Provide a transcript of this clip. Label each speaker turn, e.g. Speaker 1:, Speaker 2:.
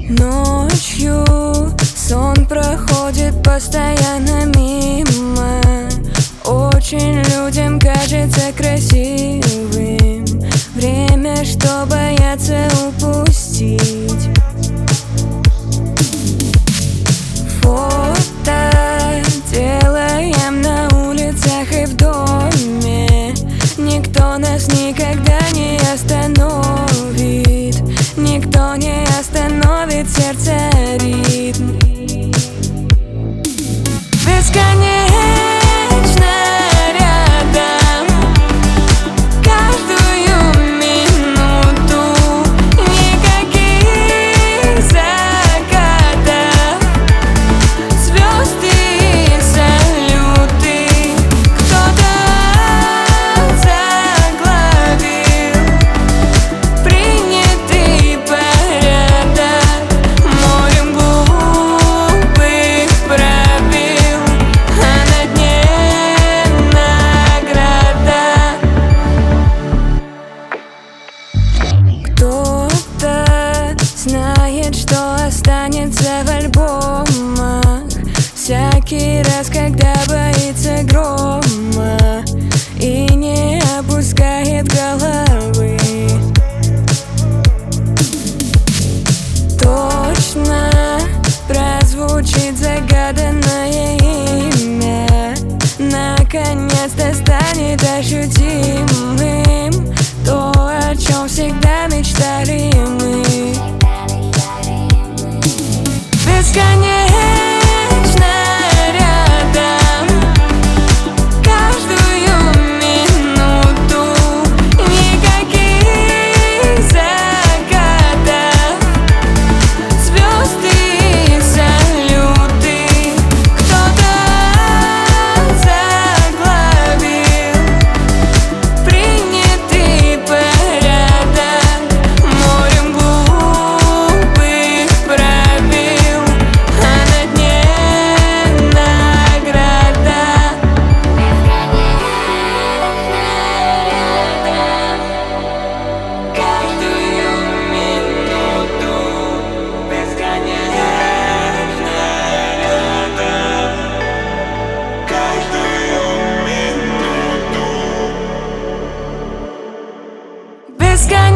Speaker 1: Ночью сон проходит постоянно мимо. Очень людям кажется красивым. Время, что боятся упустить. Фото делаем на улицах и в доме. Никто нас никогда не остановит. Никто не остановит сердце ритм. Бесконечно рядом, каждую минуту. Никаких закатов, звезды и салюты. Кто-то заглавил принятый порядок. Морем глупых правил, а на дне награда. Кто-то знает, что останется в альбомах всякий раз, когда боится грома и не опускает головы. Точно прозвучит загаданное имя. Наконец-то станет ощутимым то, о чем всегда мечтали мы. Бесконечно рядом, каждую минуту. Никаких закатов, звезды и салюты. Кто-то заглавил принятый порядок. Морем глупых правил, а на дне награда. Каждую минуту. Бесконечно рядом, каждую минуту. Бесконечно